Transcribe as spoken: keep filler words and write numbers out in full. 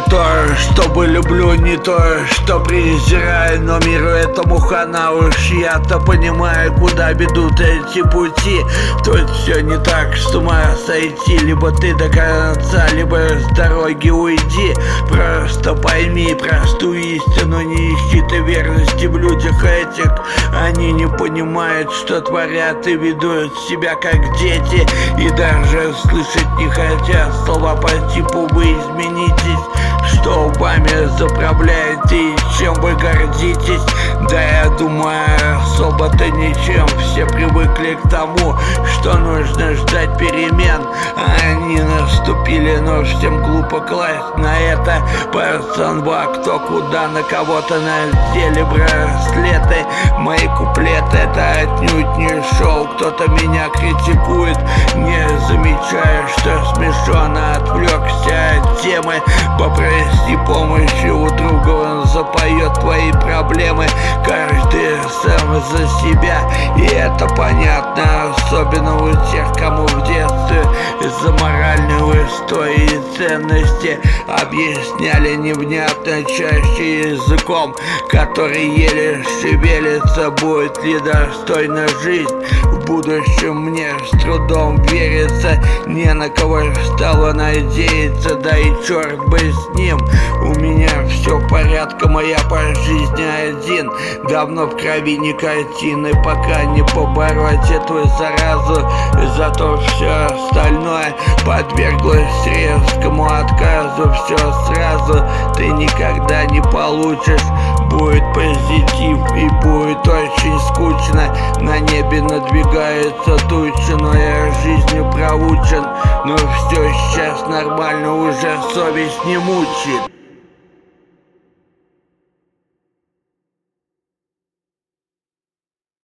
то, чтобы люблю, не то, что презираю. Но миру этому хана, уж я-то понимаю, куда ведут эти пути. Тут все не так, с ума сойти. Либо ты до конца, либо с дороги уйди. Просто пойми простую истину, не ищи ты верности в людях этих. Они не понимают, что творят, и ведут себя как дети. И даже слышать не хотят слова по типу «вы изменитесь». Что вами заправляет и чем вы гордитесь? Да я думаю, особо-то ничем. Все привыкли к тому, что нужно ждать перемен. Они наступили, но всем глупо класть на это. Пацанва, кто куда, на кого-то надели браслеты. Мои куплеты — это отнюдь не шоу. Кто-то меня критикует, не замечая, что смешон. Отвлекся от темы. Попроси помощи у друга, он запоет твои проблемы. Каждый сам за себя, и это понятно. Особенно у тех, кому в детстве из-за моральной устои и ценности объясняли невнятно, чаще языком, который еле шевелится. Будет ли достойна жизнь в будущем, мне с трудом верится. Не на кого стало надеяться, да и черт бы с ним. У меня все порядка, моя по жизни один. Давно в крови никотин, и пока не побороть эту заразу, зато все остальное подверглось резкому отказу. Все сразу ты никогда не получишь. Будет позитив и будет очень скучно. На небе надвигается туча, но я жизнью проучен. Но все сейчас нормально, уже совесть не мучит.